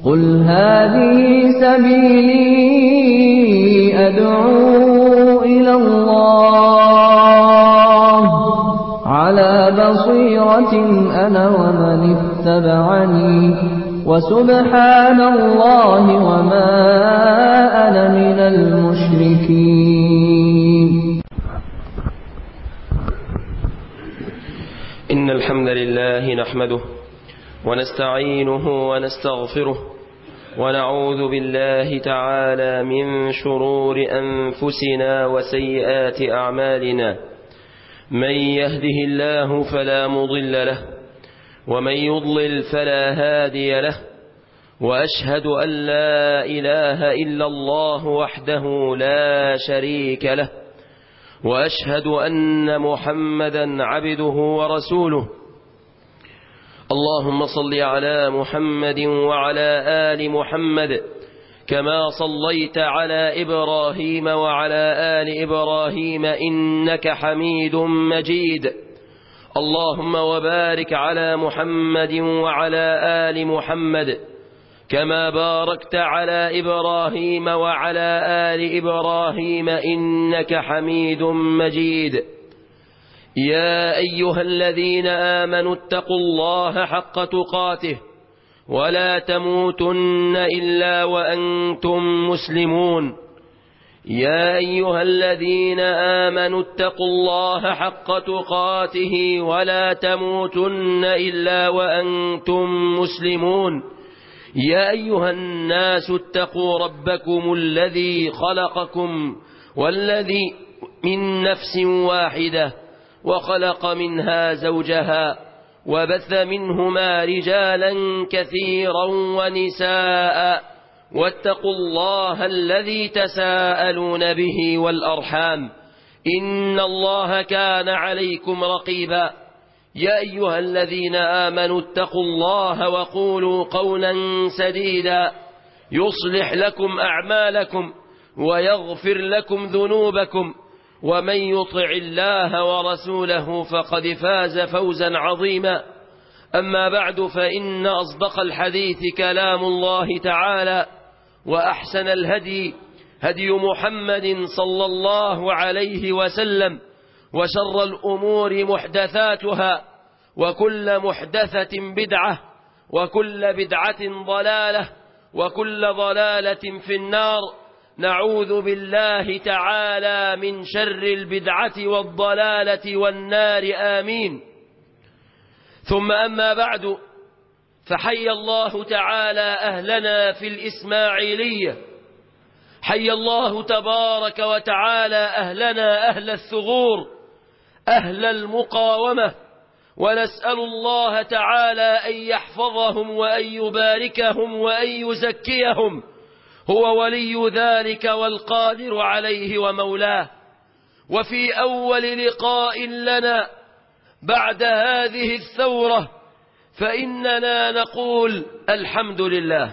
قل هذه سبيلي أدعو إلى الله على بصيرة أنا ومن اتبعني وسبحان الله وما أنا من المشركين. إن الحمد لله نحمده ونستعينه ونستغفره ونعوذ بالله تعالى من شرور أنفسنا وسيئات أعمالنا. من يهده الله فلا مضل له ومن يضلل فلا هادي له، وأشهد أن لا إله إلا الله وحده لا شريك له، وأشهد أن محمدا عبده ورسوله. اللهم صل على محمد وعلى آل محمد كما صليت على إبراهيم وعلى آل إبراهيم إنك حميد مجيد. اللهم وبارك على محمد وعلى آل محمد كما باركت على إبراهيم وعلى آل إبراهيم إنك حميد مجيد. يا أيها الذين آمنوا اتقوا الله حق تقاته ولا تموتن إلا وأنتم مسلمون. يا أيها الذين آمنوا اتقوا الله حق تقاته ولا تموتن إلا وأنتم مسلمون. يا أيها الناس اتقوا ربكم الذي خلقكم والذي من نفس واحدة وخلق منها زوجها وبث منهما رجالا كثيرا ونساء، واتقوا الله الذي تساءلون به والأرحام إن الله كان عليكم رقيبا. يا أيها الذين آمنوا اتقوا الله وقولوا قولا سديدا يصلح لكم أعمالكم ويغفر لكم ذنوبكم، ومن يطع الله ورسوله فقد فاز فوزا عظيما. أما بعد، فإن أصدق الحديث كلام الله تعالى، وأحسن الهدي هدي محمد صلى الله عليه وسلم، وشر الأمور محدثاتها، وكل محدثة بدعة، وكل بدعة ضلالة، وكل ضلالة في النار. نعوذ بالله تعالى من شر البدعة والضلالة والنار، آمين. ثم أما بعد، فحي الله تعالى أهلنا في الإسماعيلية، حي الله تبارك وتعالى أهلنا أهل الثغور أهل المقاومة، ونسأل الله تعالى أن يحفظهم وأن يباركهم وأن يزكيهم، هو ولي ذلك والقادر عليه ومولاه. وفي أول لقاء لنا بعد هذه الثورة فإننا نقول الحمد لله،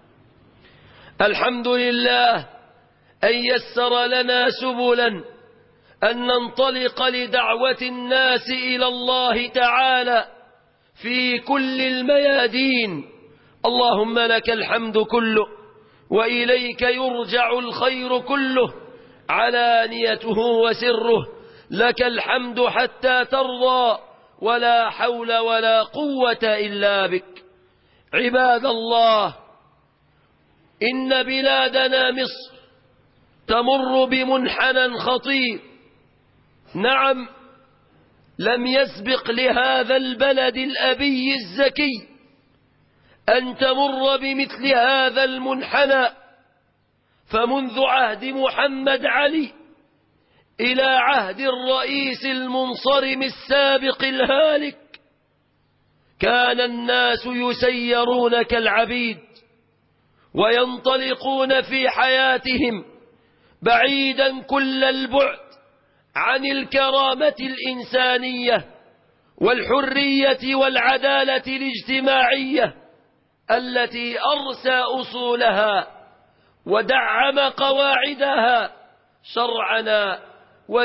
الحمد لله أن يسر لنا سبلا أن ننطلق لدعوة الناس إلى الله تعالى في كل الميادين. اللهم لك الحمد كله وإليك يرجع الخير كله، علانيته وسره، لك الحمد حتى ترضى، ولا حول ولا قوة إلا بك. عباد الله، إن بلادنا مصر تمر بمنحنى خطير. نعم، لم يسبق لهذا البلد الأبي الزكي أن تمر بمثل هذا المنحنى، فمنذ عهد محمد علي إلى عهد الرئيس المنصرم السابق الهالك كان الناس يسيرون كالعبيد وينطلقون في حياتهم بعيدا كل البعد عن الكرامة الإنسانية والحرية والعدالة الاجتماعية التي أرسى أصولها ودعم قواعدها شرعنا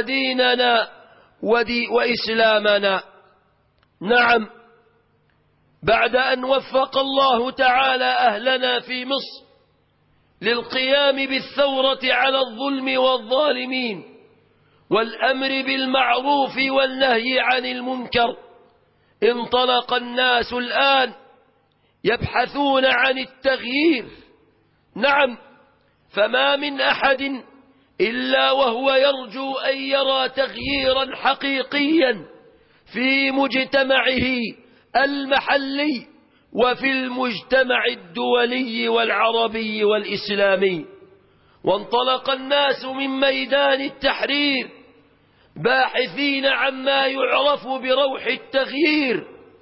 وديننا وإسلامنا. نعم، بعد أن وفق الله تعالى أهلنا في مصر للقيام بالثورة على الظلم والظالمين والأمر بالمعروف والنهي عن المنكر، انطلق الناس الآن يبحثون عن التغيير. نعم، فما من أحد إلا وهو يرجو أن يرى تغييرا حقيقيا في مجتمعه المحلي وفي المجتمع الدولي والعربي والإسلامي. وانطلق الناس من ميدان التحرير باحثين عما يعرف بروح التغيير،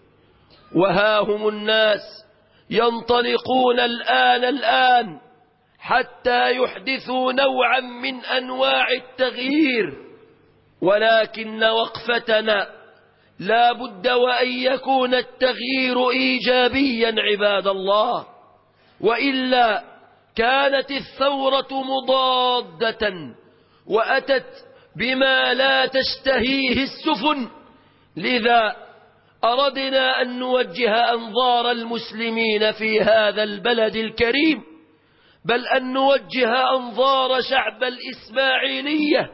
وها هم الناس ينطلقون الآن حتى يحدثوا نوعا من أنواع التغيير، ولكن وقفتنا لا بد وأن يكون التغيير إيجابيا عباد الله، وإلا كانت الثورة مضادة وأتت بما لا تشتهيه السفن. لذا أردنا أن نوجه أنظار المسلمين في هذا البلد الكريم، بل أن نوجه أنظار شعب الإسماعيلية،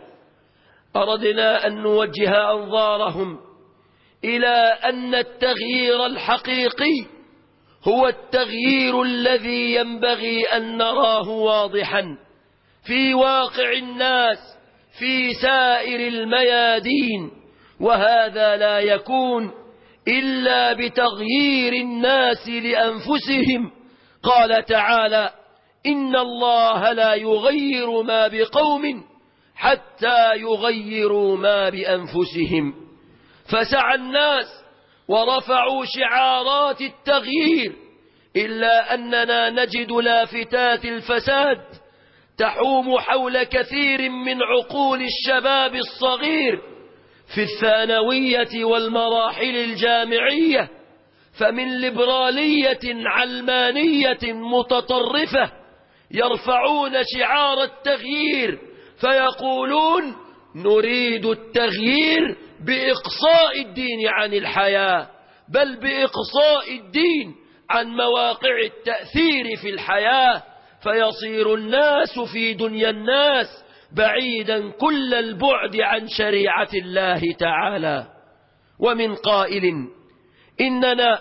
أردنا أن نوجه أنظارهم إلى أن التغيير الحقيقي هو التغيير الذي ينبغي أن نراه واضحا في واقع الناس في سائر الميادين، وهذا لا يكون إلا بتغيير الناس لأنفسهم. قال تعالى: إن الله لا يغير ما بقوم حتى يغيروا ما بأنفسهم. فسعى الناس ورفعوا شعارات التغيير، إلا أننا نجد لافتات الفساد تحوم حول كثير من عقول الشباب الصغير في الثانوية والمراحل الجامعية، فمن ليبرالية علمانية متطرفة يرفعون شعار التغيير فيقولون: نريد التغيير بإقصاء الدين عن الحياة، بل بإقصاء الدين عن مواقع التأثير في الحياة، فيصير الناس في دنيا الناس بعيدا كل البعد عن شريعة الله تعالى. ومن قائل: إننا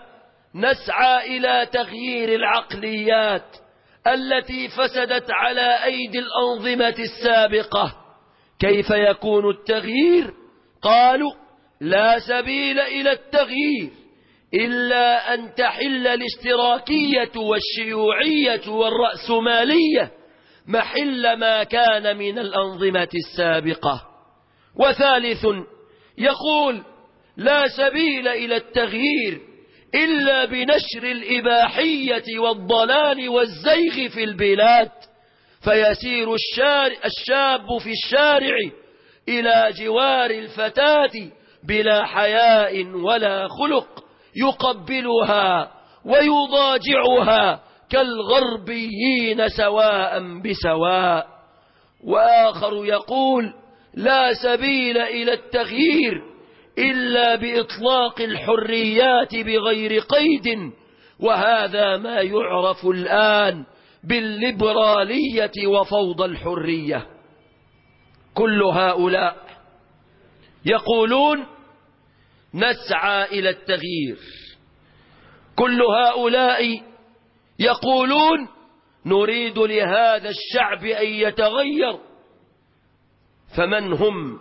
نسعى إلى تغيير العقليات التي فسدت على أيدي الأنظمة السابقة، كيف يكون التغيير؟ قالوا: لا سبيل إلى التغيير إلا أن تحل الاشتراكية والشيوعية والرأسمالية محل ما كان من الأنظمة السابقة. وثالث يقول: لا سبيل إلى التغيير إلا بنشر الإباحية والضلال والزيغ في البلاد، فيسير الشاب في الشارع إلى جوار الفتاة بلا حياء ولا خلق، يقبلها ويضاجعها كالغربيين سواء بسواء. وآخر يقول: لا سبيل إلى التغيير إلا بإطلاق الحريات بغير قيد، وهذا ما يعرف الآن بالليبرالية وفوضى الحرية. كل هؤلاء يقولون: نسعى إلى التغيير، كل هؤلاء يقولون: نريد لهذا الشعب أن يتغير. فمن هم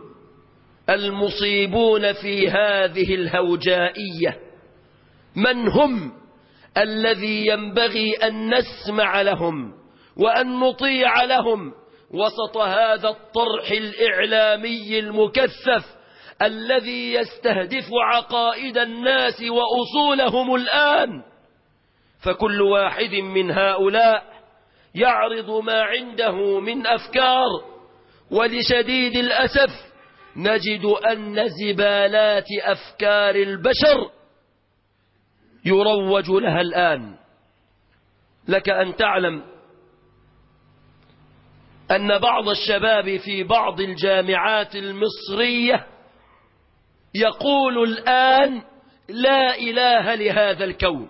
المصيبون في هذه الهوجائية؟ من هم الذي ينبغي أن نسمع لهم وأن نطيع لهم وسط هذا الطرح الإعلامي المكثف الذي يستهدف عقائد الناس وأصولهم الآن؟ فكل واحد من هؤلاء يعرض ما عنده من أفكار، ولشديد الأسف نجد أن زبالات أفكار البشر يروج لها الآن. لك أن تعلم أن بعض الشباب في بعض الجامعات المصرية يقول الآن لا إله لهذا الكون.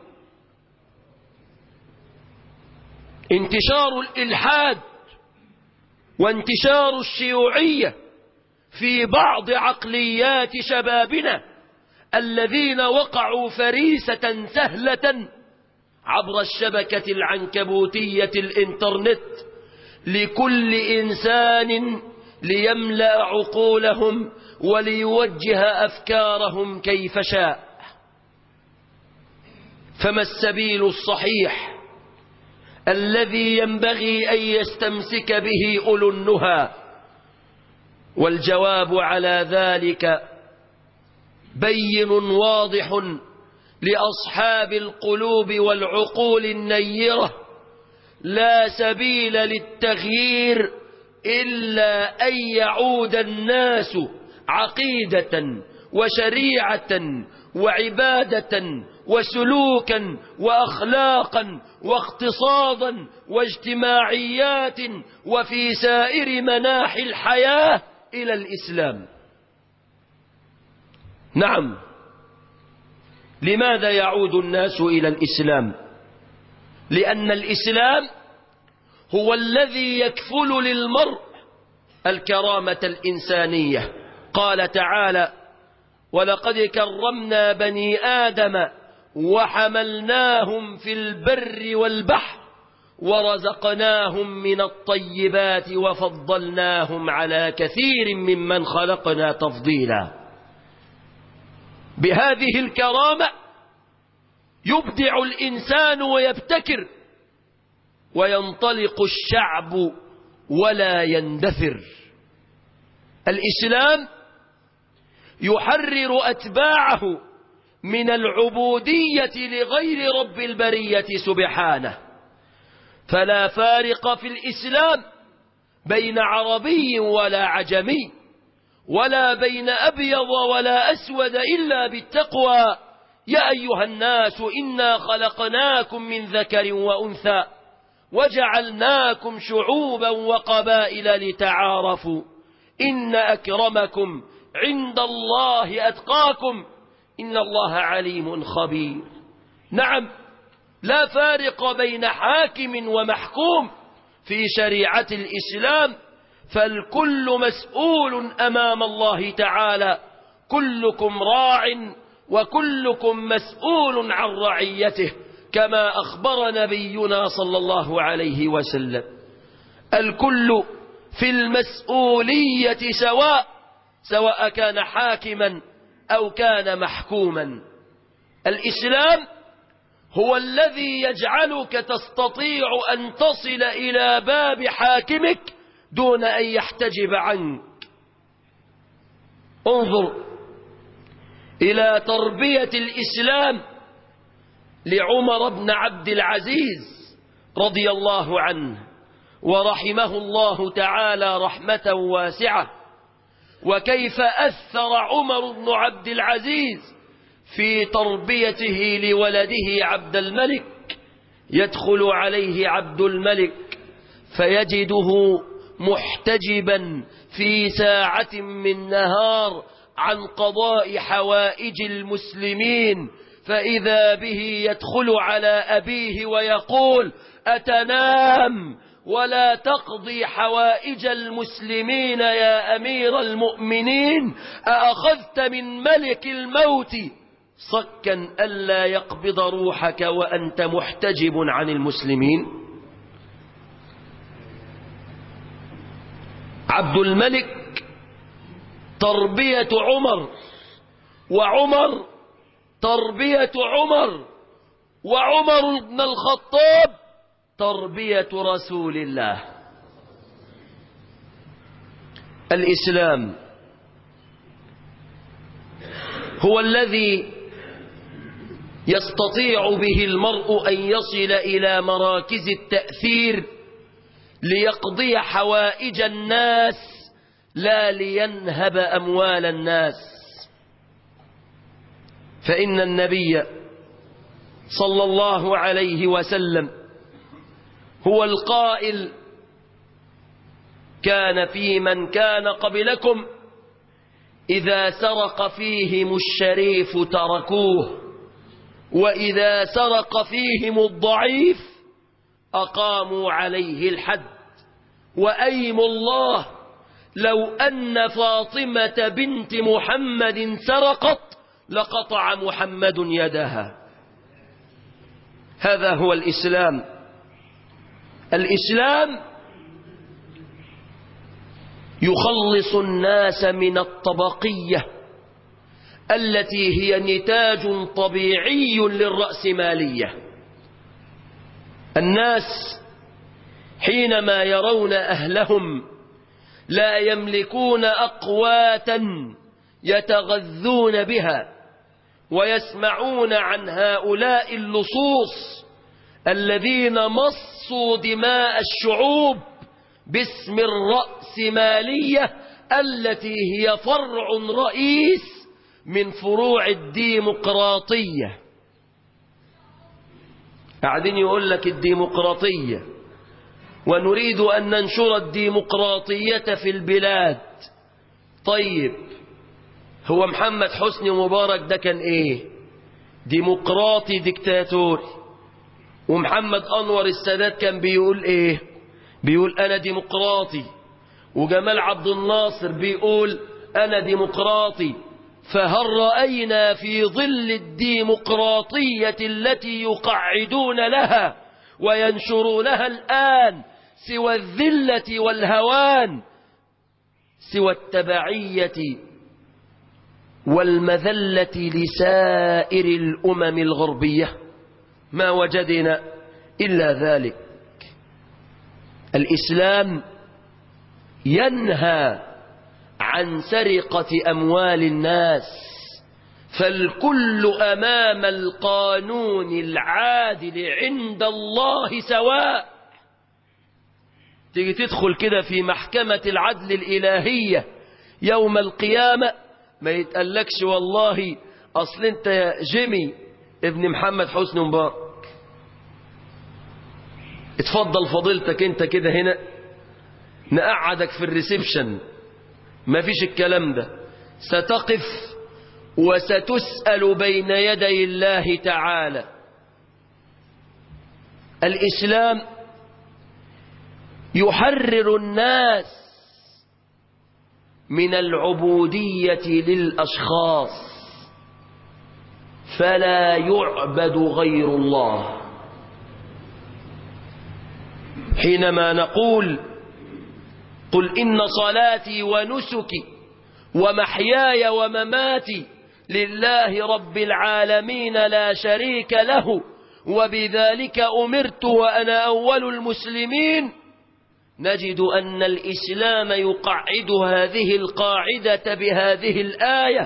انتشار الإلحاد وانتشار الشيوعية في بعض عقليات شبابنا الذين وقعوا فريسة سهلة عبر الشبكة العنكبوتية الإنترنت لكل إنسان ليملأ عقولهم وليوجه أفكارهم كيف شاء. فما السبيل الصحيح الذي ينبغي أن يستمسك به أولو النهى؟ والجواب على ذلك بين واضح لأصحاب القلوب والعقول النيرة: لا سبيل للتغيير إلا أن يعود الناس عقيدة وشريعة وعبادة وسلوكا وأخلاقا واقتصادا واجتماعيات وفي سائر مناحي الحياة إلى الإسلام. نعم، لماذا يعود الناس إلى الإسلام؟ لأن الإسلام هو الذي يكفل للمرء الكرامة الإنسانية. قال تعالى: ولقد كرمنا بني آدم وحملناهم في البر والبحر ورزقناهم من الطيبات وفضلناهم على كثير ممن خلقنا تفضيلا. بهذه الكرامة يبدع الإنسان ويبتكر، وينطلق الشعب ولا يندثر. الإسلام يحرر أتباعه من العبودية لغير رب البرية سبحانه. فلا فارق في الإسلام بين عربي ولا عجمي، ولا بين أبيض ولا أسود، إلا بالتقوى. يا أيها الناس إنا خلقناكم من ذكر وأنثى وجعلناكم شعوبا وقبائل لتعارفوا إن أكرمكم عند الله أتقاكم إن الله عليم خبير. نعم، لا فارق بين حاكم ومحكوم في شريعة الإسلام، فالكل مسؤول أمام الله تعالى. كلكم راع وكلكم مسؤول عن رعيته، كما أخبر نبينا صلى الله عليه وسلم. الكل في المسؤولية سواء كان حاكما أو كان محكوما. الإسلام هو الذي يجعلك تستطيع أن تصل إلى باب حاكمك دون أن يحتجب عنك. انظر إلى تربية الإسلام لعمر بن عبد العزيز رضي الله عنه ورحمه الله تعالى رحمة واسعة، وكيف أثر عمر بن عبد العزيز في تربيته لولده عبد الملك. يدخل عليه عبد الملك فيجده محتجبا في ساعة من نهار عن قضاء حوائج المسلمين، فإذا به يدخل على أبيه ويقول: أتنام ولا تقضي حوائج المسلمين يا أمير المؤمنين؟ أأخذت من ملك الموت صكا ألا يقبض روحك وأنت محتجب عن المسلمين؟ عبد الملك تربية عمر، وعمر تربية عمر، وعمر بن الخطاب تربية رسول الله. الإسلام هو الذي يستطيع به المرء أن يصل إلى مراكز التأثير ليقضي حوائج الناس، لا لينهب أموال الناس. فإن النبي صلى الله عليه وسلم هو القائل: كان في من كان قبلكم إذا سرق فيهم الشريف تركوه، وإذا سرق فيهم الضعيف أقاموا عليه الحد. وأيم الله لو أن فاطمة بنت محمد سرقت لقطع محمد يدها. هذا هو الإسلام. الإسلام يخلص الناس من الطبقية التي هي نتاج طبيعي للرأسمالية. الناس حينما يرون أهلهم لا يملكون أقواتا يتغذون بها، ويسمعون عن هؤلاء اللصوص الذين مصوا دماء الشعوب باسم الرأسمالية التي هي فرع رئيس من فروع الديمقراطية. قاعدين يقول لك الديمقراطية ونريد أن ننشر الديمقراطية في البلاد. طيب هو محمد حسني مبارك ده كان ايه؟ ديمقراطي ديكتاتوري. ومحمد أنور السادات كان بيقول ايه؟ بيقول أنا ديمقراطي. وجمال عبد الناصر بيقول أنا ديمقراطي. فهل رأينا في ظل الديمقراطية التي يقعدون لها وينشرونها الآن سوى الذلة والهوان، سوى التبعية والمذلة لسائر الأمم الغربية؟ ما وجدنا إلا ذلك. الإسلام ينهى عن سرقة أموال الناس، فالكل أمام القانون العادل عند الله سواء. تيجي تدخل كده في محكمة العدل الإلهية يوم القيامة ما يتقلكش والله أصل أنت يا جيمي ابن محمد حسني مبارك اتفضل فضيلتك أنت كده هنا نقعدك في الريسبشن. ما فيش الكلام ده. ستقف وستسأل بين يدي الله تعالى. الإسلام يحرر الناس من العبودية للأشخاص، فلا يعبد غير الله. حينما نقول قل إن صلاتي ونسكي ومحياي ومماتي لله رب العالمين لا شريك له وبذلك أمرت وأنا أول المسلمين، نجد أن الإسلام يقعد هذه القاعدة بهذه الآية: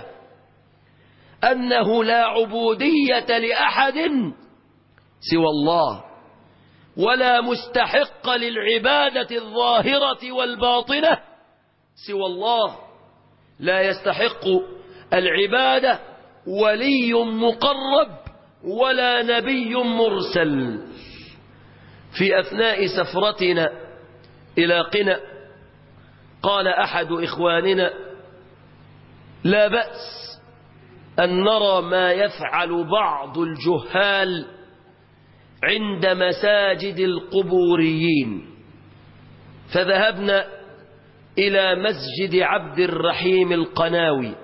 أنه لا عبودية لأحد سوى الله، ولا مستحق للعبادة الظاهرة والباطنة سوى الله. لا يستحق العبادة ولي مقرب ولا نبي مرسل. في أثناء سفرتنا إلى قنا قال أحد إخواننا: لا بأس أن نرى ما يفعل بعض الجهال عند مساجد القبوريين. فذهبنا إلى مسجد عبد الرحيم القناوي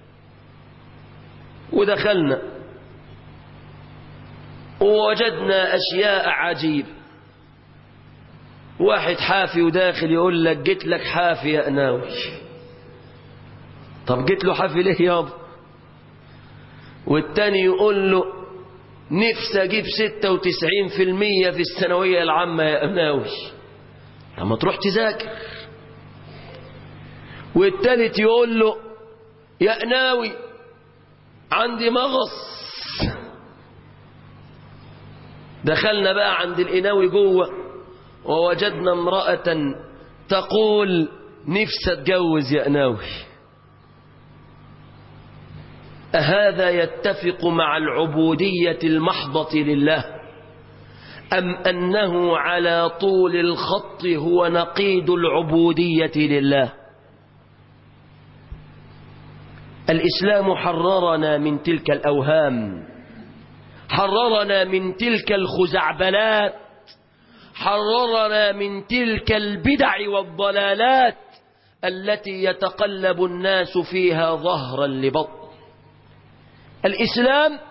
ودخلنا ووجدنا أشياء عجيبة. واحد حافي وداخل يقول لك: جيت لك حافي يا قناوي. طب جيت له حافي ليه يابا؟ والتاني يقول له: نفسي اجيب 96% في الثانوية العامة يا قناوي. طب ما تروح تذاكر. والتالت يقول له: يا قناوي عندي مغص. دخلنا بقى عند القناوي جوه ووجدنا امرأة تقول: نفسي اتجوز يا قناوي. أهذا يتفق مع العبودية المحضة لله، أم أنه على طول الخط هو نقيض العبودية لله؟ الإسلام حررنا من تلك الأوهام، حررنا من تلك الخزعبلات، حررنا من تلك البدع والضلالات التي يتقلب الناس فيها ظهرا لبطن. الإسلام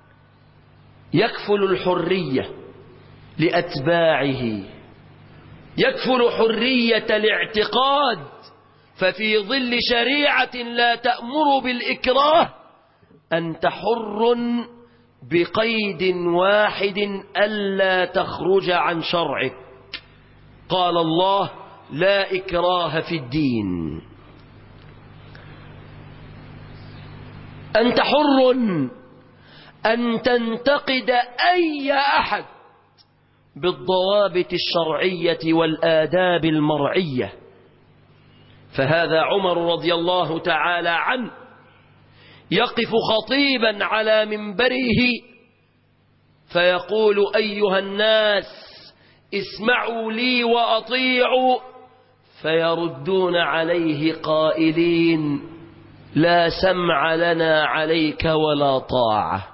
يكفل الحرية لأتباعه، يكفل حرية الاعتقاد، ففي ظل شريعة لا تأمر بالإكراه أنت حر بقيد واحد ألا تخرج عن شرعك. قال الله: لا إكراه في الدين. أنت حر أن تنتقد أي أحد بالضوابط الشرعية والآداب المرعية. فهذا عمر رضي الله تعالى عنه يقف خطيبا على منبره فيقول: أيها الناس اسمعوا لي وأطيعوا، فيردون عليه قائلين: لا سمع لنا عليك ولا طاعة.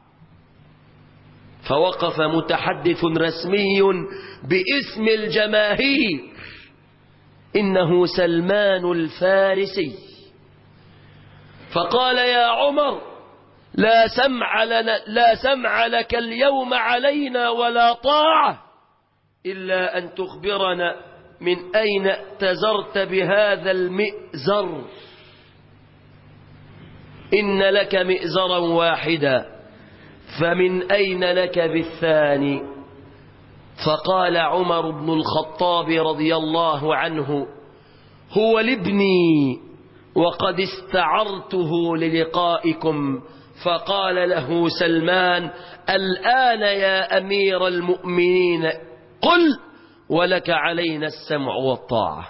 فوقف متحدث رسمي باسم الجماهير، إنه سلمان الفارسي، فقال: يا عمر، لا سمع لك اليوم علينا ولا طاعة إلا أن تخبرنا من أين ائتزرت بهذا المئزر. إن لك مئزرا واحدا، فمن أين لك بالثاني؟ فقال عمر بن الخطاب رضي الله عنه: هو لابني وقد استعرته للقائكم. فقال له سلمان: الآن يا أمير المؤمنين قل ولك علينا السمع والطاعة.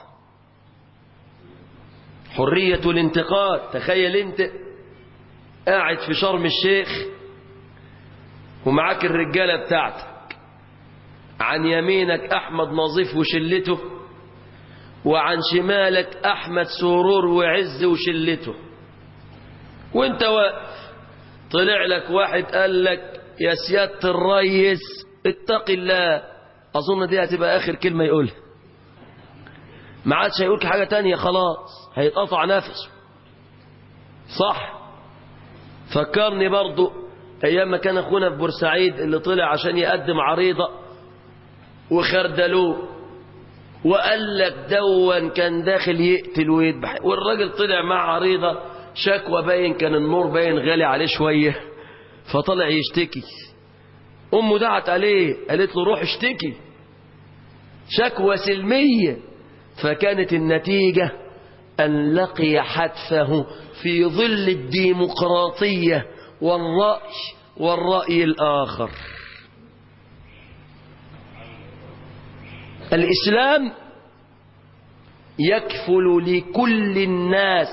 حرية الانتقاد. تخيل انت قاعد في شرم الشيخ ومعاك الرجالة بتاعتك، عن يمينك أحمد نظيف وشلته، وعن شمالك أحمد سرور وعز وشلته، وانت واقف طلع لك واحد قال لك: يا سيادة الريس اتق الله. أظن دي هتبقى آخر كلمة يقولها، ما عادش هيقولك حاجة تانية، خلاص هيتقطع نفسه. صح؟ فكرني برضو أيام ما كان أخونا في بورسعيد اللي طلع عشان يقدم عريضة وخردلوه وقال لك دون كان داخل يقتل ويذبح، والراجل طلع مع عريضة شكوى، باين كان النور باين غالي عليه شوية، فطلع يشتكي. أمه دعت عليه قالت له: روح اشتكي، شكوى سلمية. فكانت النتيجة أن لقي حتفه في ظل الديمقراطية والرأي الآخر. الإسلام يكفل لكل الناس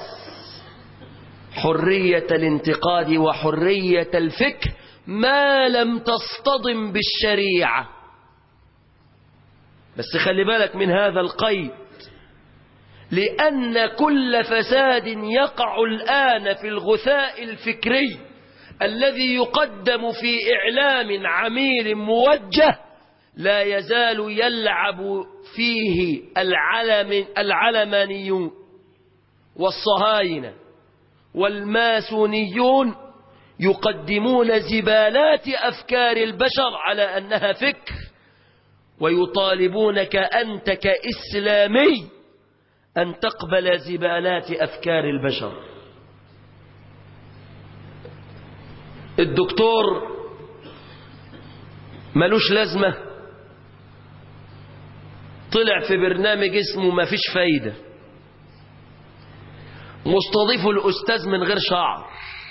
حرية الانتقاد وحرية الفكر ما لم تصطدم بالشريعة. بس خلي بالك من هذا القيد، لأن كل فساد يقع الآن في الغثاء الفكري الذي يقدم في إعلام عميل موجه لا يزال يلعب فيه العلمانيون والصهاينة والماسونيون، يقدمون زبالات أفكار البشر على أنها فكر، ويطالبونك أنت كإسلامي أن تقبل زبالات أفكار البشر. الدكتور ملوش لازمة، طلع في برنامج اسمه ما فيش فايدة، مستضيفه الأستاذ من غير شعر،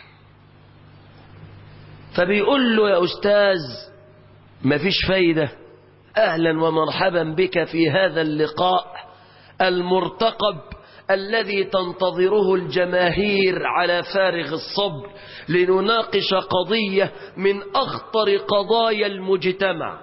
فبيقول له: يا أستاذ ما فيش فايدة، أهلا ومرحبا بك في هذا اللقاء المرتقب الذي تنتظره الجماهير على فارغ الصبر، لنناقش قضية من أخطر قضايا المجتمع.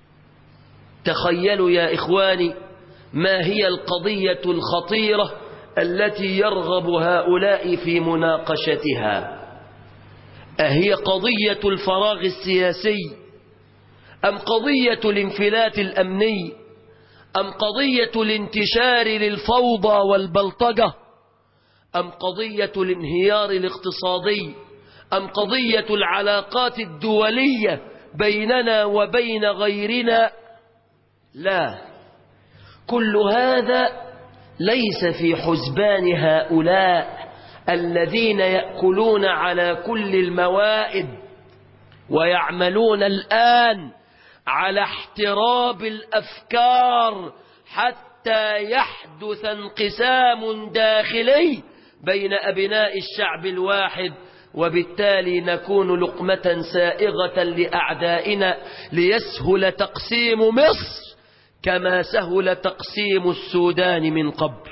تخيلوا يا إخواني ما هي القضية الخطيرة التي يرغب هؤلاء في مناقشتها؟ أهي قضية الفراغ السياسي، أم قضية الانفلات الأمني، أم قضية الانتشار للفوضى والبلطجة، أم قضية الانهيار الاقتصادي، أم قضية العلاقات الدولية بيننا وبين غيرنا؟ لا، كل هذا ليس في حسبان هؤلاء الذين يأكلون على كل الموائد ويعملون الآن على احتراب الأفكار حتى يحدث انقسام داخلي بين أبناء الشعب الواحد، وبالتالي نكون لقمة سائغة لأعدائنا ليسهل تقسيم مصر كما سهل تقسيم السودان من قبل.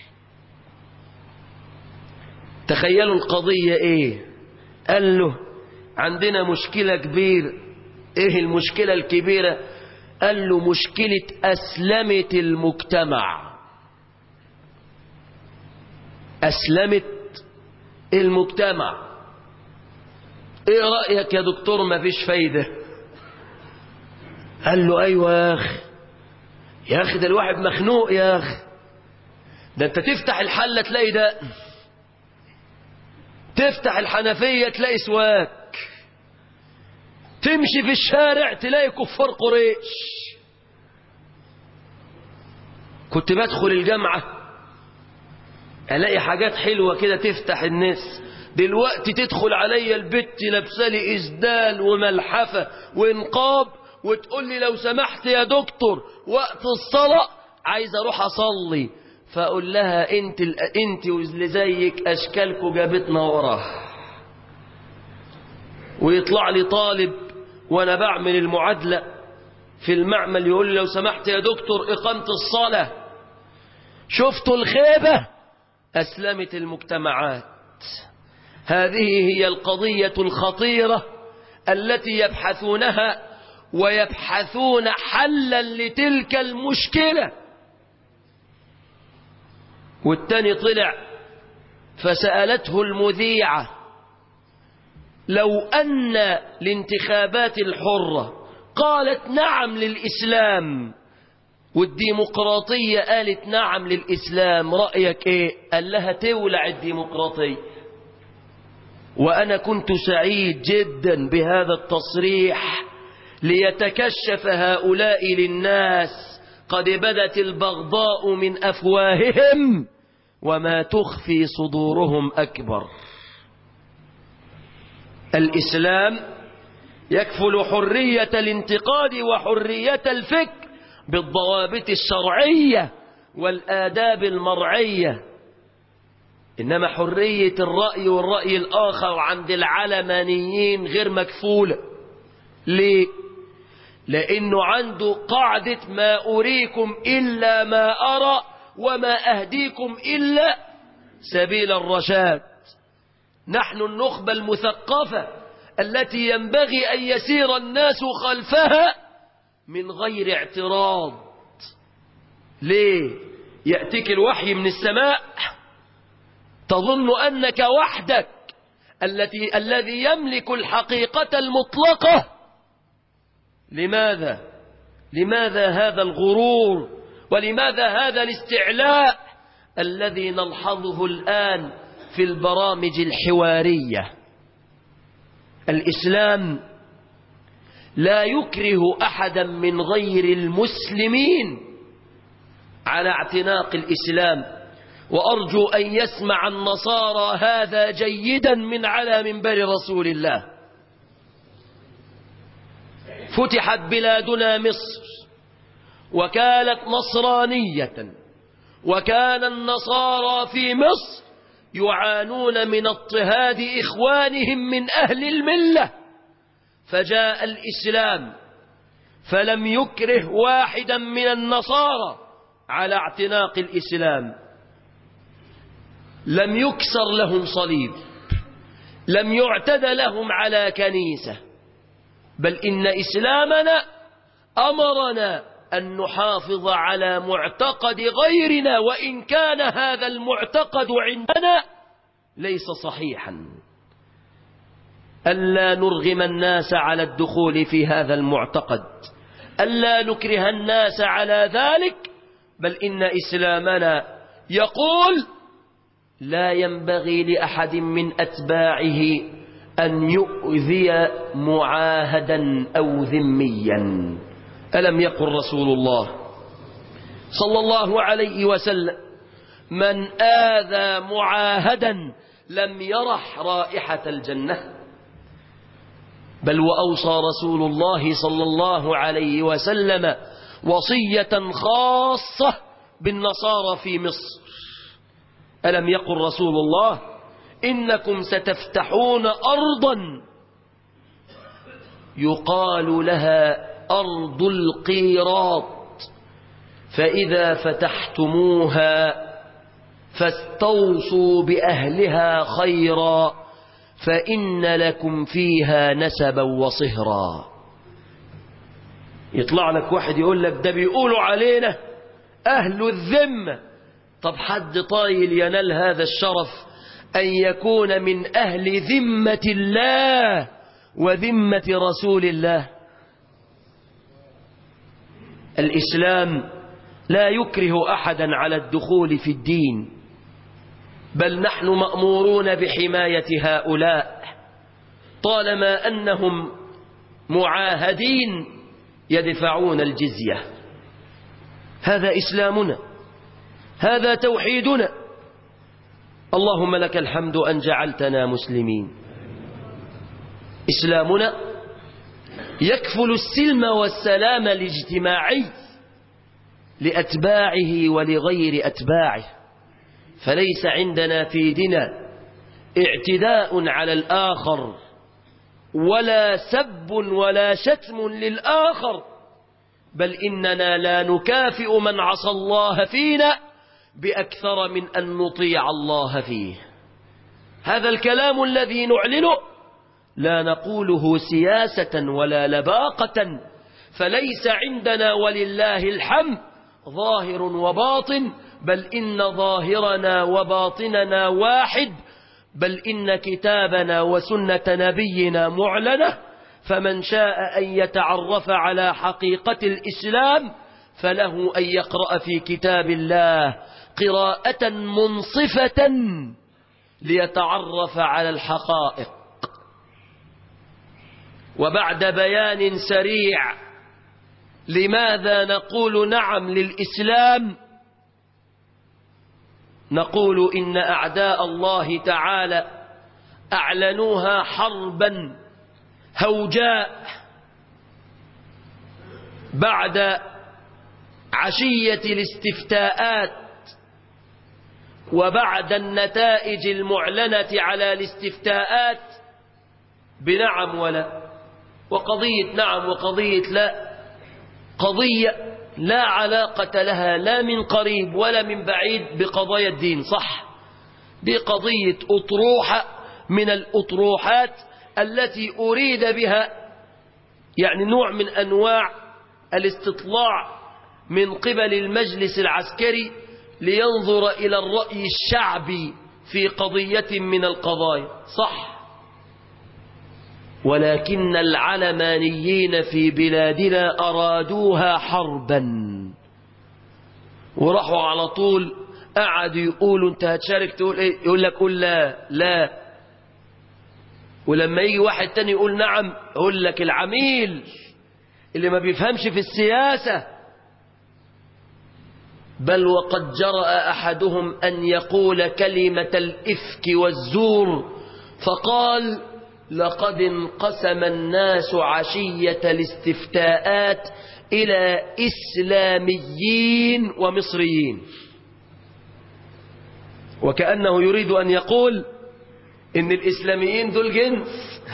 تخيلوا القضية ايه؟ قال له عندنا مشكلة كبيرة. ايه المشكلة الكبيرة؟ قال له مشكلة أسلمة المجتمع. أسلمة المجتمع. ايه رأيك يا دكتور؟ ما فيش فايدة. قال له ايوه يا اخي، يا اخي ده الواحد مخنوق يا اخي، ده انت تفتح الحلة تلاقي ده، تفتح الحنفية تلاقي سواك، تمشي في الشارع تلاقي كفار قريش. كنت بدخل الجامعة الاقي حاجات حلوة كده تفتح الناس، دلوقتي تدخل عليا البت لابسالي اسدال وملحفة وانقاب وتقول لي لو سمحت يا دكتور وقت الصلاة عايز اروح اصلي، فاقول لها انت واللي زيك اشكالكم جابتنا وراه. ويطلع لي طالب وانا بعمل المعادلة في المعمل يقول لي لو سمحت يا دكتور اقامة الصلاة. شفتوا الخيبة؟ أسلمت المجتمعات. هذه هي القضية الخطيرة التي يبحثونها، ويبحثون حلا لتلك المشكلة. والتاني طلع فسألته المذيعة لو أن الانتخابات الحرة قالت نعم للإسلام والديمقراطية قالت نعم للإسلام، رأيك إيه؟ قال لها تولع الديمقراطية. وأنا كنت سعيد جدا بهذا التصريح ليتكشف هؤلاء للناس، قد بدت البغضاء من أفواههم وما تخفي صدورهم أكبر. الإسلام يكفل حرية الانتقاد وحرية الفكر بالضوابط الشرعية والآداب المرعية، إنما حرية الرأي والرأي الآخر عند العلمانيين غير مكفولة. ليه؟ لأنه عنده قاعدة ما أريكم إلا ما أرى وما أهديكم إلا سبيل الرشاد. نحن النخبة المثقفة التي ينبغي أن يسير الناس خلفها من غير اعتراض. ليه؟ يأتيك الوحي من السماء تظن أنك وحدك الذي يملك الحقيقة المطلقة. لماذا هذا الغرور؟ ولماذا هذا الاستعلاء الذي نلحظه الآن في البرامج الحوارية؟ الإسلام لا يكره أحدا من غير المسلمين على اعتناق الإسلام، وأرجو أن يسمع النصارى هذا جيدا من على منبر رسول الله. فتحت بلادنا مصر وكانت نصرانية، وكان النصارى في مصر يعانون من اضطهاد إخوانهم من أهل الملة، فجاء الإسلام فلم يكره واحدا من النصارى على اعتناق الإسلام. لم يكسر لهم صليب، لم يعتد لهم على كنيسة، بل إن إسلامنا أمرنا أن نحافظ على معتقد غيرنا وإن كان هذا المعتقد عندنا ليس صحيحا، ألا نرغم الناس على الدخول في هذا المعتقد، ألا نكره الناس على ذلك، بل إن إسلامنا يقول لا ينبغي لأحد من أتباعه أن يؤذي معاهدا أو ذميا. ألم يقل رسول الله صلى الله عليه وسلم من آذى معاهدا لم يرح رائحة الجنة؟ بل وأوصى رسول الله صلى الله عليه وسلم وصية خاصة بالنصارى في مصر. ألم يقل رسول الله إنكم ستفتحون أرضا يقال لها أرض القيراط، فإذا فتحتموها فاستوصوا بأهلها خيرا فإن لكم فيها نسبا وصهرا. يطلع لك واحد يقول لك ده بيقولوا علينا أهل الذمة. طب حد طايل ينال هذا الشرف أن يكون من أهل ذمة الله وذمة رسول الله؟ الإسلام لا يكره أحدا على الدخول في الدين، بل نحن مأمورون بحماية هؤلاء طالما أنهم معاهدين يدفعون الجزية. هذا إسلامنا، هذا توحيدنا. اللهم لك الحمد أن جعلتنا مسلمين. إسلامنا يكفل السلم والسلام الاجتماعي لأتباعه ولغير أتباعه، فليس عندنا في ديننا اعتداء على الآخر ولا سب ولا شتم للآخر، بل إننا لا نكافئ من عصى الله فينا بأكثر من أن نطيع الله فيه. هذا الكلام الذي نعلنه لا نقوله سياسة ولا لباقة، فليس عندنا ولله الحمد ظاهر وباطن، بل إن ظاهرنا وباطننا واحد، بل إن كتابنا وسنة نبينا معلنة. فمن شاء أن يتعرف على حقيقة الإسلام فله أن يقرأ في كتاب الله قراءة منصفة ليتعرف على الحقائق. وبعد بيان سريع لماذا نقول نعم للإسلام، نقول إن أعداء الله تعالى أعلنوها حربا هوجاء بعد عشية الاستفتاءات وبعد النتائج المعلنة على الاستفتاءات بنعم ولا، وقضية نعم وقضية لا، قضية لا علاقة لها لا من قريب ولا من بعيد بقضايا الدين. صح، دي قضية أطروحة من الأطروحات التي أريد بها يعني نوع من أنواع الاستطلاع من قبل المجلس العسكري لينظر إلى الرأي الشعبي في قضية من القضايا. صح، ولكن العلمانيين في بلادنا أرادوها حربا، وراحوا على طول قعدوا يقولوا انت هتشارك، تقول ايه؟ يقول لك قول لا لا. ولما يجي واحد تاني يقول نعم يقول لك العميل اللي ما بيفهمش في السياسة. بل وقد جرأ أحدهم أن يقول كلمة الإفك والزور، فقال لقد انقسم الناس عشية الاستفتاءات إلى إسلاميين ومصريين، وكأنه يريد أن يقول إن الإسلاميين دول جنس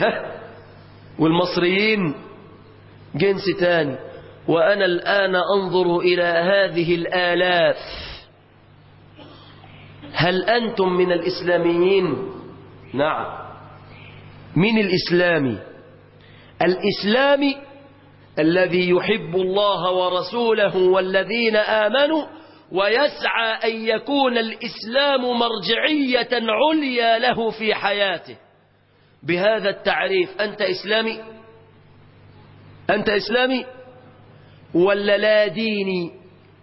والمصريين جنس تاني. وأنا الآن أنظر إلى هذه الآلاف، هل أنتم من الإسلاميين؟ نعم. من الإسلامي؟ الإسلامي الذي يحب الله ورسوله والذين آمنوا ويسعى أن يكون الإسلام مرجعية عليا له في حياته. بهذا التعريف أنت إسلامي؟ أنت إسلامي ولا لا ديني؟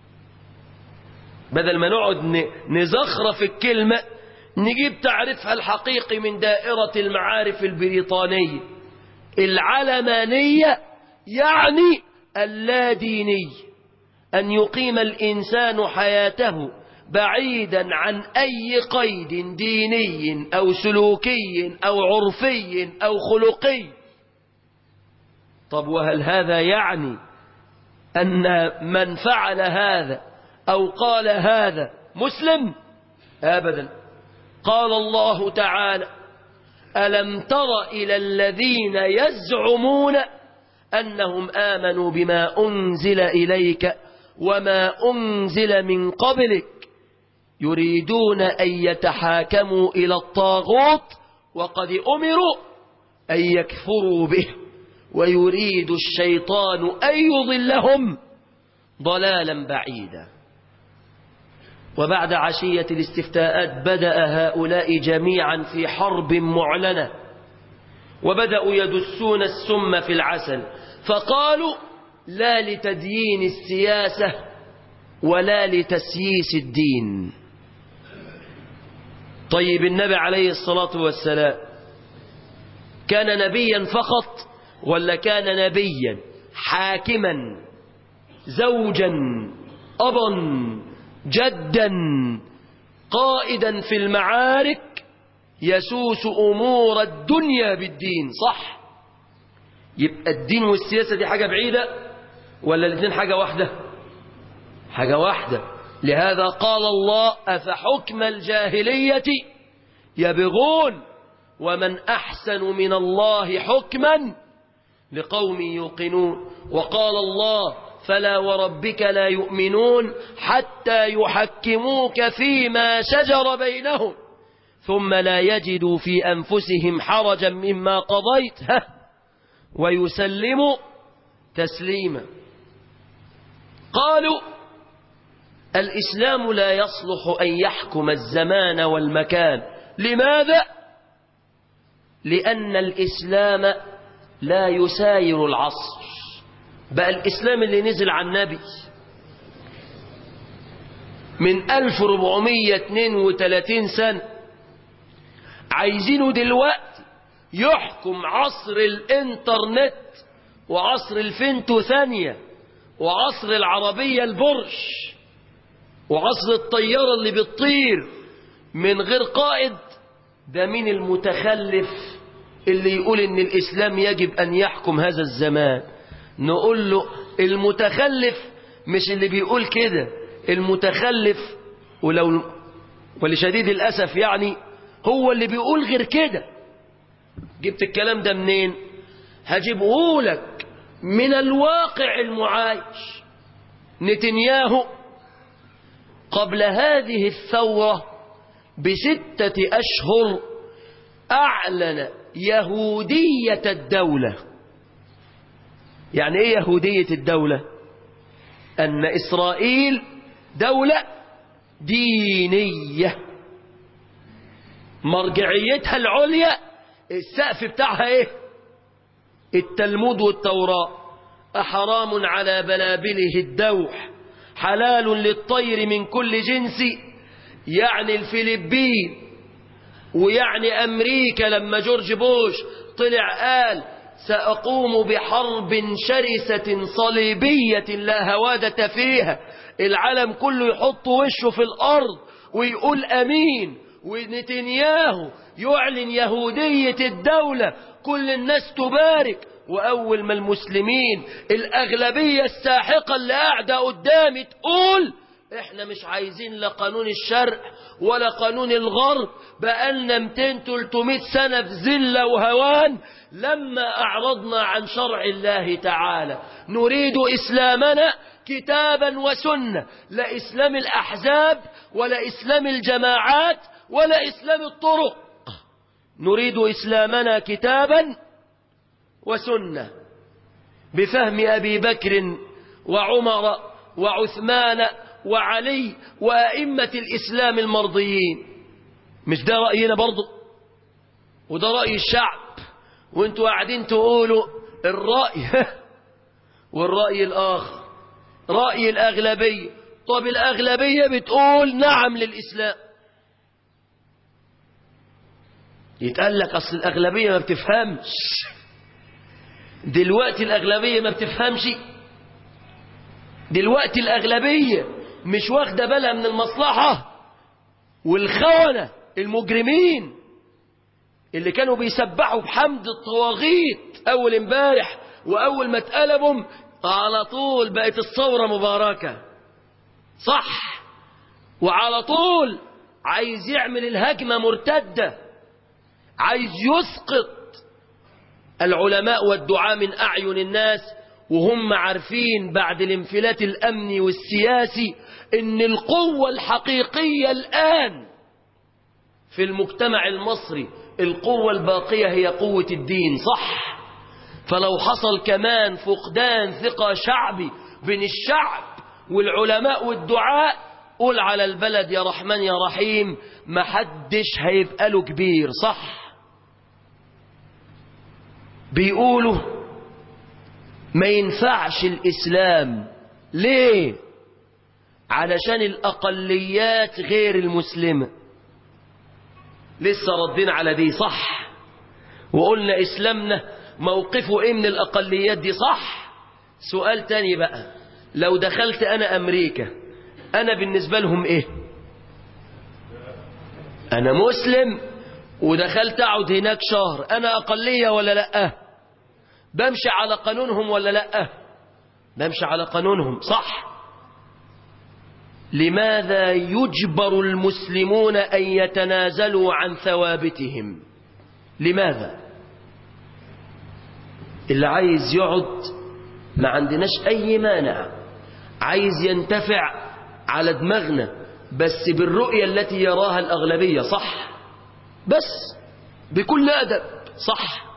بدل ما نقعد نزخرف الكلمة نجيب تعريفها الحقيقي من دائرة المعارف البريطانية. العلمانية يعني اللاديني، أن يقيم الإنسان حياته بعيدا عن أي قيد ديني أو سلوكي أو عرفي أو خلقي. طب وهل هذا يعني أن من فعل هذا أو قال هذا مسلم؟ أبدا. قال الله تعالى: ألم تر إلى الذين يزعمون أنهم آمنوا بما أنزل إليك وما أنزل من قبلك يريدون أن يتحاكموا إلى الطاغوت وقد أمروا أن يكفروا به ويريد الشيطان أن يضلهم ضلالا بعيدا. وبعد عشية الاستفتاءات بدأ هؤلاء جميعا في حرب معلنة، وبدأوا يدسون السم في العسل، فقالوا: لا لتديين السياسة ولا لتسييس الدين. طيب النبي عليه الصلاة والسلام كان نبيا فقط ولا كان نبيا حاكما زوجا أبا جدا قائدا في المعارك يسوس أمور الدنيا بالدين؟ صح؟ يبقى الدين والسياسة دي حاجة بعيدة ولا الاثنين حاجة واحدة؟ حاجة واحدة. لهذا قال الله: أفحكم الجاهلية يبغون ومن أحسن من الله حكما لقوم يوقنون. وقال الله: فلا وربك لا يؤمنون حتى يحكموك فيما شجر بينهم ثم لا يجدوا في أنفسهم حرجا مما قضيت ويسلموا تسليما. قالوا: الإسلام لا يصلح أن يحكم الزمان والمكان. لماذا؟ لأن الإسلام لا يساير العصر. بقى الإسلام اللي نزل عن النبي من 1432 سنة عايزينه دلوقتي يحكم عصر الإنترنت وعصر الفنتو ثانية وعصر العربية البرش وعصر الطيارة اللي بتطير من غير قائد. ده مين المتخلف اللي يقول إن الإسلام يجب أن يحكم هذا الزمان؟ نقول له المتخلف مش اللي بيقول كده، المتخلف ولشديد الأسف يعني هو اللي بيقول غير كده. جبت الكلام ده منين؟ هجيبه لك من الواقع المعايش. نتنياهو قبل هذه الثورة ب6 أشهر أعلن يهودية الدولة. يعني ايه يهودية الدولة؟ أن إسرائيل دولة دينية مرجعيتها العليا السقف بتاعها ايه؟ التلمود والتوراة. أحرام على بلابله الدوح حلال للطير من كل جنس. يعني الفلبين ويعني أمريكا لما جورج بوش طلع قال سأقوم بحرب شرسة صليبية لا هوادة فيها، العالم كله يحط وشه في الأرض ويقول أمين، ونتنياهو يعلن يهودية الدولة، كل الناس تبارك. وأول ما المسلمين الأغلبية الساحقة اللي قاعدة قدامي تقول احنا مش عايزين لا قانون الشرق ولا قانون الغرب، بقالنا 200-300 سنة في ذلة وهوان، لما أعرضنا عن شرع الله تعالى نريد إسلامنا كتابا وسنة، لا إسلام الأحزاب ولا إسلام الجماعات ولا إسلام الطرق، نريد إسلامنا كتابا وسنة. بفهم أبي بكر وعمر وعثمان وعلي وأئمة الإسلام المرضيين. مش ده رأينا برضو؟ وده رأي الشعب، وانتوا قاعدين تقولوا الرأي والرأي الآخر رأي الأغلبية. طب الأغلبية بتقول نعم للإسلام، يتقال لك أصل الأغلبية ما بتفهمش. دلوقتي الأغلبية ما بتفهمش، دلوقتي الأغلبية مش واخدة بالها من المصلحة، والخونة المجرمين اللي كانوا بيسبحوا بحمد الطواغيت أول امبارح وأول ما اتقلبوا على طول بقت الثورة مباركة، صح؟ وعلى طول عايز يعمل الهجمة مرتدة، عايز يسقط العلماء والدعاة من أعين الناس، وهم عارفين بعد الانفلات الأمني والسياسي إن القوة الحقيقية الآن في المجتمع المصري، القوة الباقية هي قوة الدين، صح؟ فلو حصل كمان فقدان ثقة شعبي بين الشعب والعلماء والدعاء، قول على البلد يا رحمن يا رحيم محدش هيبقى له كبير، صح؟ بيقولوا ما ينفعش الإسلام، ليه؟ علشان الأقليات غير المسلمة. لسه ردين على دي، صح؟ وقلنا إسلامنا موقفه إيه من الأقليات دي، صح؟ سؤال تاني بقى، لو دخلت أنا أمريكا، أنا بالنسبة لهم إيه؟ أنا مسلم ودخلت أقعد هناك شهر، أنا أقلية ولا لأ؟ بمشي على قانونهم ولا لأ؟ بمشي على قانونهم، صح؟ لماذا يجبر المسلمون أن يتنازلوا عن ثوابتهم؟ لماذا؟ اللي عايز يقعد ما عندناش أي مانع، عايز ينتفع على دماغنا بس بالرؤية التي يراها الأغلبية، صح؟ بس بكل أدب، صح؟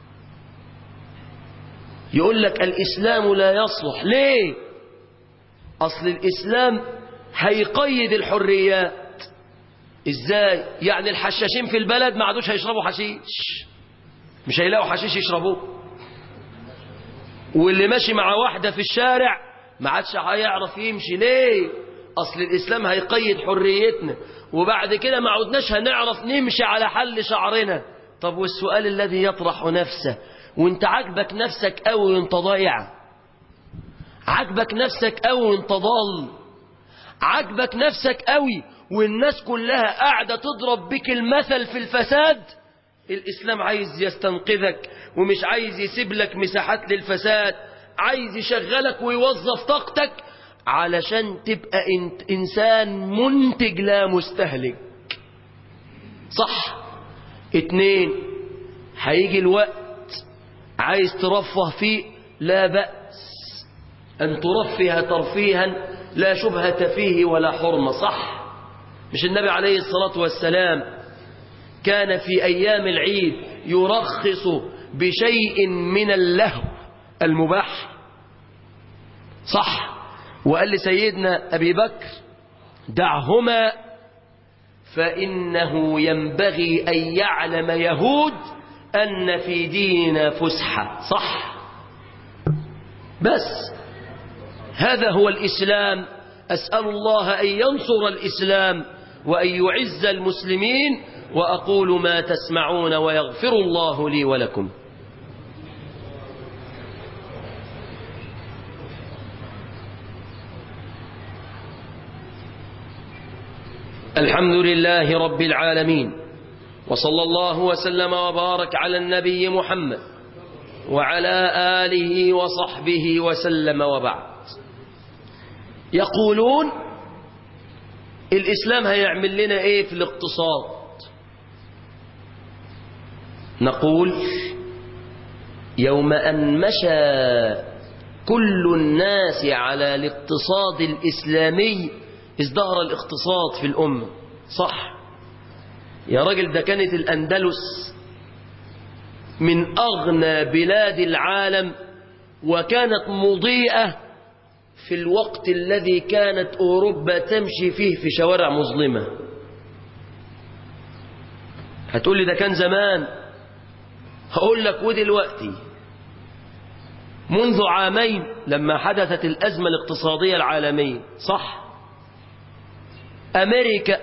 يقول لك الإسلام لا يصلح، ليه؟ أصل الإسلام هيقيد الحريات. إزاي؟ يعني الحشاشين في البلد ما عادوش هيشربوا حشيش، مش هيلاقوا حشيش يشربوه، واللي ماشي مع واحدة في الشارع ما عادش هيعرف يمشي، ليه؟ أصل الإسلام هيقيد حريتنا، وبعد كده ما عدناش هنعرف نمشي على حل شعرنا. طب والسؤال الذي يطرح نفسه، وانت عاجبك نفسك قوي وانت ضايع، عاجبك نفسك قوي وانت ضال، عاجبك نفسك قوي والناس كلها قاعدة تضرب بك المثل في الفساد، الإسلام عايز يستنقذك ومش عايز يسيب لك مساحات للفساد، عايز يشغلك ويوظف طاقتك علشان تبقى إنسان منتج لا مستهلك، صح؟ 2، هيجي الوقت عايز ترفه فيه، لا بأس أن ترفه ترفيها لا شبهة فيه ولا حرمة، صح؟ مش النبي عليه الصلاة والسلام كان في أيام العيد يرخص بشيء من اللهو المباح، صح؟ وقال لسيدنا أبي بكر دعهما فإنه ينبغي أن يعلم يهود أن في ديننا فسحة، صح؟ بس هذا هو الإسلام. أسأل الله أن ينصر الإسلام وأن يعز المسلمين، وأقول ما تسمعون ويغفر الله لي ولكم. الحمد لله رب العالمين، وصلى الله وسلم وبارك على النبي محمد وعلى آله وصحبه وسلم، وبعد. يقولون الإسلام هيعمل لنا إيه في الاقتصاد؟ نقول يوم أن مشى كل الناس على الاقتصاد الإسلامي ازدهر الاقتصاد في الأمة، صح؟ يا راجل ده كانت الأندلس من أغنى بلاد العالم وكانت مضيئة في الوقت الذي كانت أوروبا تمشي فيه في شوارع مظلمة. هتقول لي ده كان زمان، هقول لك ودلوقتي. منذ عامين لما حدثت الأزمة الاقتصادية العالمية، صح، أمريكا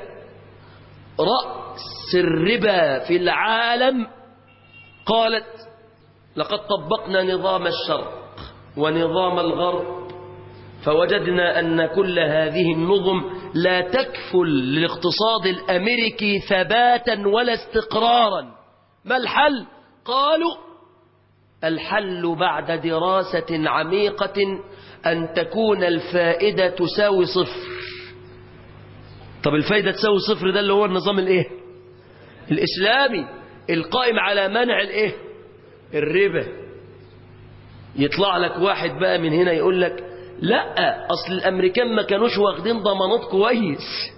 رأس الربا في العالم قالت لقد طبقنا نظام الشرق ونظام الغرب فوجدنا أن كل هذه النظم لا تكفل للاقتصاد الأمريكي ثباتا ولا استقرارا. ما الحل؟ قالوا الحل بعد دراسة عميقة أن تكون الفائدة تساوي صفر. طب الفائدة تساوي صفر ده اللي هو النظام الايه؟ الإسلامي القائم على منع الايه؟ الربا. يطلع لك واحد بقى من هنا يقول لك لا، أصل الأمريكان ما كانوش واخدين ضمانات كويس.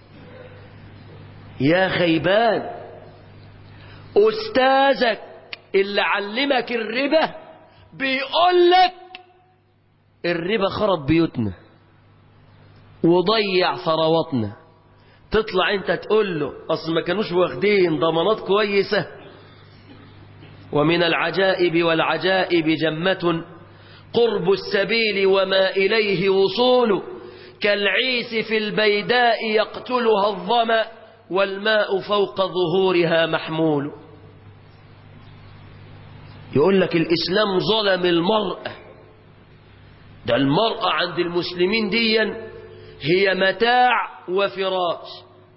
يا خيبان، أستاذك اللي علمك الربا بيقول لك الربا خرب بيوتنا وضيع ثرواتنا، تطلع انت تقول له اصل ما كانوش واخدين ضمانات كويسة. ومن العجائب والعجائب جمة قرب السبيل وما إليه وصول، كالعيس في البيداء يقتلها الظمأ والماء فوق ظهورها محمول. يقول لك الإسلام ظلم المرأة، ده المرأة عند المسلمين ديا هي متاع وفراش.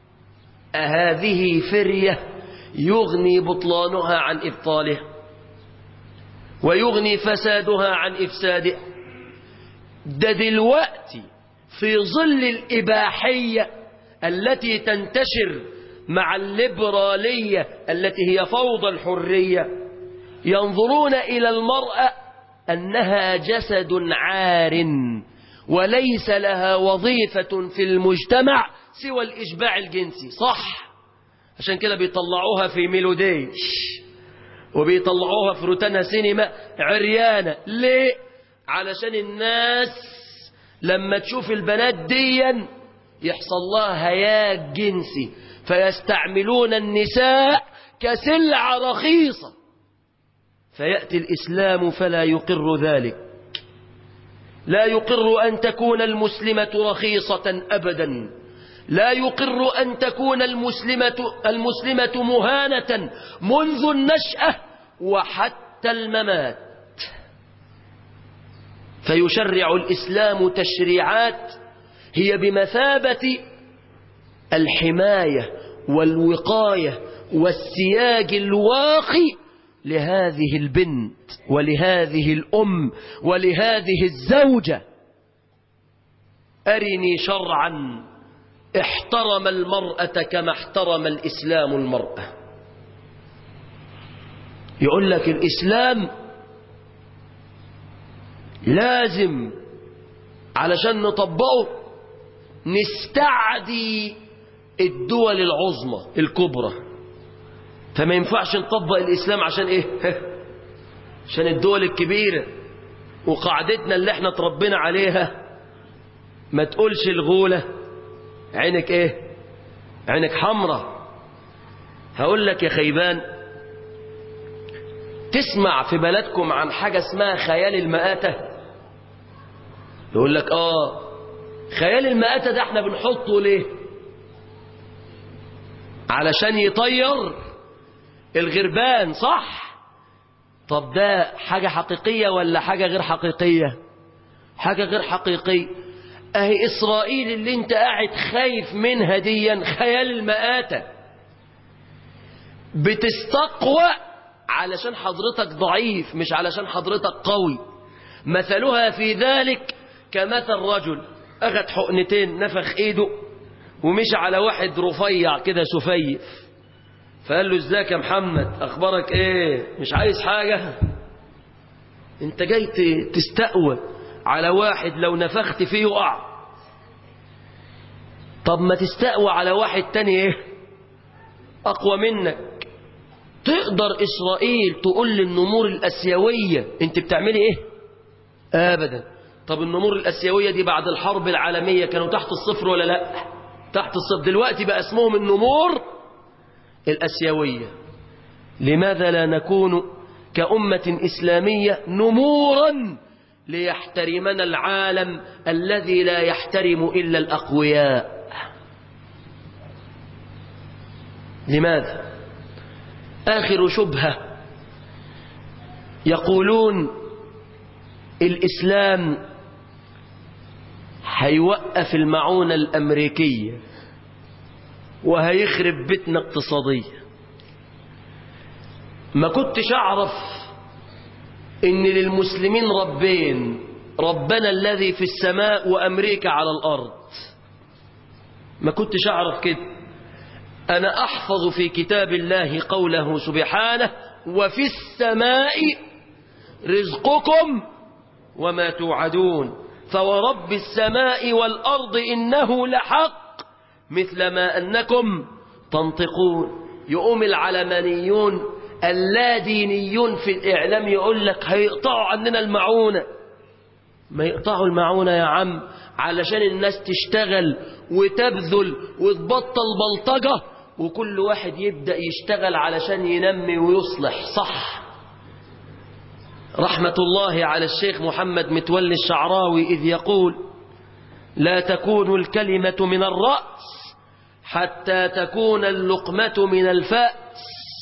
أهذه فرية يغني بطلانها عن إبطالها ويغني فسادها عن إفسادها. ده دلوقتي في ظل الإباحية التي تنتشر مع الليبرالية التي هي فوضى الحرية، ينظرون إلى المرأة أنها جسد عار وليس لها وظيفة في المجتمع سوى الإشباع الجنسي، صح؟ عشان كده بيطلعوها في ميلوديش وبيطلعوها في روتانا سينما عريانة. ليه؟ علشان الناس لما تشوف البنات ديا يحصل لها هياج جنسي، فيستعملون النساء كسلعة رخيصة. فيأتي الإسلام فلا يقر ذلك، لا يقر أن تكون المسلمة رخيصة أبدا، لا يقر أن تكون المسلمة مهانة منذ النشأة وحتى الممات. فيشرع الإسلام تشريعات هي بمثابة الحماية والوقاية والسياج الواقي لهذه البنت ولهذه الأم ولهذه الزوجة. أرني شرعا احترم المرأة كما احترم الإسلام المرأة. يقول لك الإسلام لازم علشان نطبقه نستعدي الدول العظمى الكبرى، فما ينفعش نطبق الإسلام عشان إيه؟ عشان الدول الكبيرة وقاعدتنا اللي احنا تربينا عليها. ما تقولش الغولة عينك إيه؟ عينك حمرة. هقول لك يا خيبان، تسمع في بلدكم عن حاجة اسمها خيال المآتة؟ يقول لك خيال المآتة ده احنا بنحطه ليه؟ علشان يطير الغربان، صح؟ طب ده حاجة حقيقية ولا حاجة غير حقيقية؟ حاجة غير حقيقية. اهي إسرائيل اللي انت قاعد خايف منها ديا خيال المآتة، بتستقوى علشان حضرتك ضعيف مش علشان حضرتك قوي. مثلها في ذلك كمثل رجل أخذ حقنتين نفخ ايده ومشي على واحد رفيع كده سفيف، فقال له ازيك يا محمد، اخبارك ايه؟ مش عايز حاجة؟ انت جاي تستقوى على واحد لو نفخت فيه يقع. طب ما تستقوى على واحد تاني ايه اقوى منك. تقدر إسرائيل تقول للنمور الأسيوية انت بتعملي ايه؟ أبدا. طب النمور الأسيوية دي بعد الحرب العالمية كانوا تحت الصفر ولا لا؟ تحت الصفر. دلوقتي بقى اسمهم النمور الأسيوية. لماذا لا نكون كأمة إسلامية نمورا ليحترمنا العالم الذي لا يحترم إلا الأقوياء؟ لماذا؟ آخر شبهة، يقولون الإسلام هيوقف المعونة الأمريكية وهيخرب بيتنا اقتصاديا. ما كنتش أعرف إن للمسلمين ربين، ربنا الذي في السماء وأمريكا على الأرض. ما كنتش أعرف كده. أنا أحفظ في كتاب الله قوله سبحانه: وفي السماء رزقكم وما توعدون فورب السماء والأرض إنه لحق مثل ما أنكم تنطقون. يقوم العلمانيون اللادينيون في الإعلام يقول لك هيقطعوا عننا المعونة. ما يقطعوا المعونة يا عم علشان الناس تشتغل وتبذل وتبطل بلطجة، وكل واحد يبدأ يشتغل علشان ينمي ويصلح. صح. رحمة الله على الشيخ محمد متولي الشعراوي إذ يقول: لا تكون الكلمة من الرأس حتى تكون اللقمة من الفأس.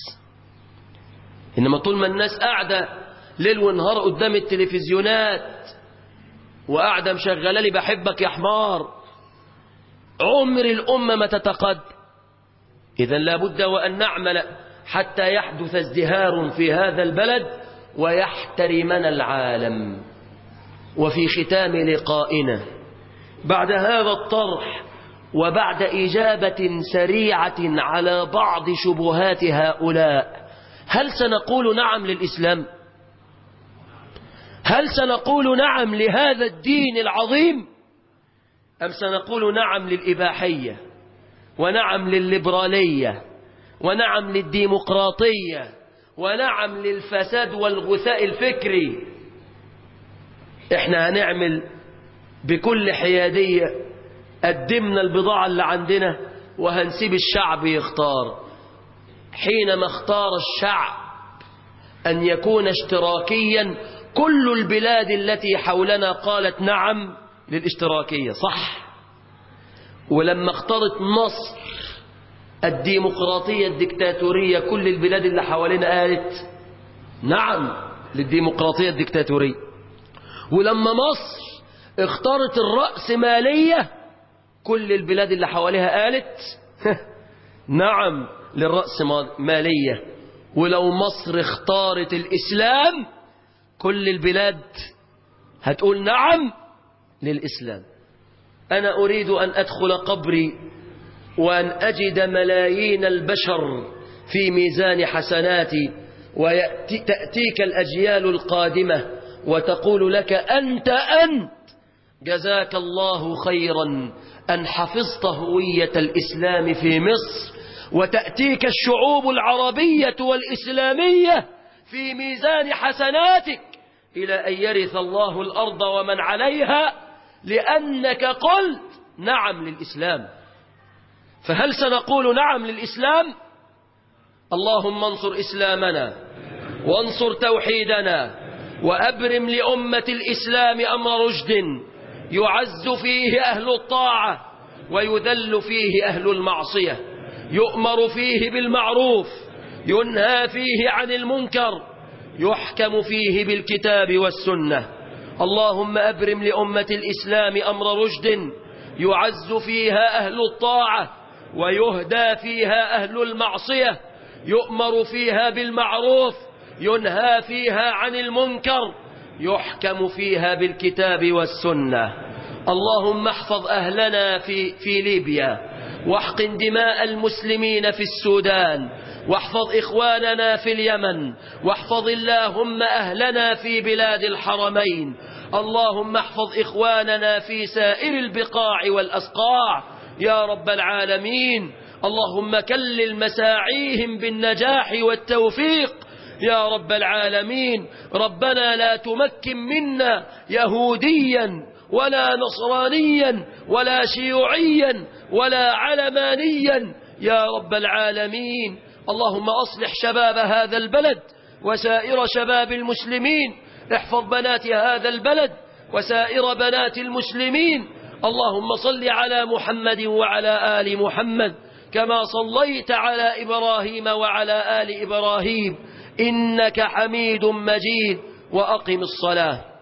إنما طول ما الناس قاعدة ليل ونهار قدام التلفزيونات وقاعدة مشغلة لي بحبك يا حمار، عمر الأمة ما تتقدم. إذن لابد وأن نعمل حتى يحدث ازدهار في هذا البلد ويحترمنا العالم. وفي ختام لقائنا بعد هذا الطرح وبعد إجابة سريعة على بعض شبهات هؤلاء، هل سنقول نعم للإسلام؟ هل سنقول نعم لهذا الدين العظيم؟ أم سنقول نعم للإباحية ونعم للليبرالية ونعم للديمقراطية ونعم للفساد والغثاء الفكري؟ احنا هنعمل بكل حيادية، قدمنا البضاعة اللي عندنا وهنسيب الشعب يختار. حينما اختار الشعب أن يكون اشتراكيا، كل البلاد التي حولنا قالت نعم للاشتراكية. صح. ولما اختارت مصر الديمقراطية الدكتاتورية، كل البلاد اللي حوالينا قالت نعم للديمقراطية الدكتاتورية. ولما مصر اختارت الرأسمالية، كل البلاد اللي حواليها قالت نعم للرأسمالية. ولو مصر اختارت الإسلام، كل البلاد هتقول نعم للإسلام. أنا أريد أن أدخل قبري وأن أجد ملايين البشر في ميزان حسناتي، وتأتيك الأجيال القادمة وتقول لك أنت جزاك الله خيرا أن حفظت هوية الإسلام في مصر، وتأتيك الشعوب العربية والإسلامية في ميزان حسناتك إلى أن يرث الله الأرض ومن عليها، لأنك قلت نعم للإسلام. فهل سنقول نعم للإسلام؟ اللهم انصر إسلامنا وانصر توحيدنا، وأبرم لأمة الإسلام أمر رشد يعز فيه أهل الطاعة ويذل فيه أهل المعصية، يؤمر فيه بالمعروف ينهى فيه عن المنكر، يحكم فيه بالكتاب والسنة. اللهم أبرم لأمة الإسلام أمر رشد يعز فيها أهل الطاعة ويهدى فيها أهل المعصية، يؤمر فيها بالمعروف ينهى فيها عن المنكر، يحكم فيها بالكتاب والسنة. اللهم احفظ أهلنا في ليبيا، واحقن دماء المسلمين في السودان، واحفظ إخواننا في اليمن، واحفظ اللهم أهلنا في بلاد الحرمين. اللهم احفظ إخواننا في سائر البقاع والأسقاع يا رب العالمين. اللهم كلل مساعيهم بالنجاح والتوفيق يا رب العالمين. ربنا لا تمكن منا يهوديا ولا نصرانيا ولا شيوعيا ولا علمانيا يا رب العالمين. اللهم أصلح شباب هذا البلد وسائر شباب المسلمين، احفظ بنات هذا البلد وسائر بنات المسلمين. اللهم صل على محمد وعلى آل محمد كما صليت على إبراهيم وعلى آل إبراهيم إنك حميد مجيد. وأقم الصلاة.